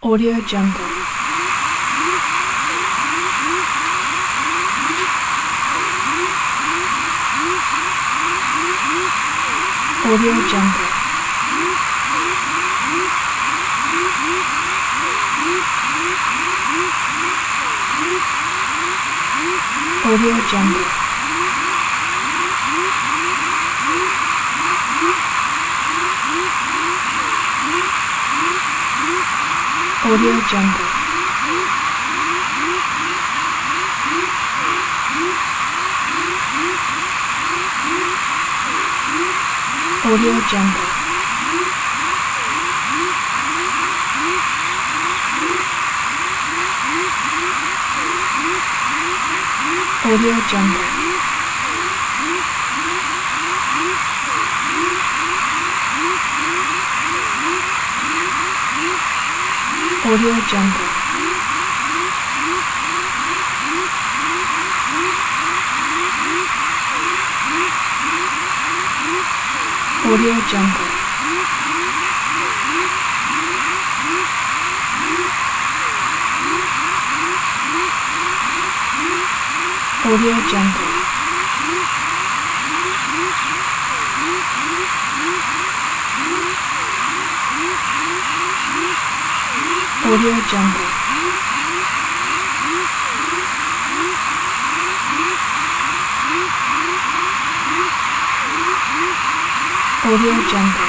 Audio Jungle. Audio Jungle. Audio Jungle. Audio Jungle. Audio Jungle. Audio Jungle. Audio Jungle. Audio Jungle. Audio Jungle. Audio Jungle. Audio Jungle.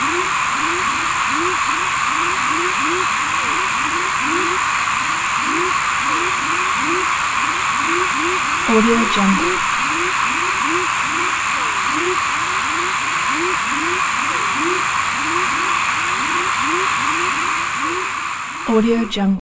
Audio Jungle. Audio Jungle.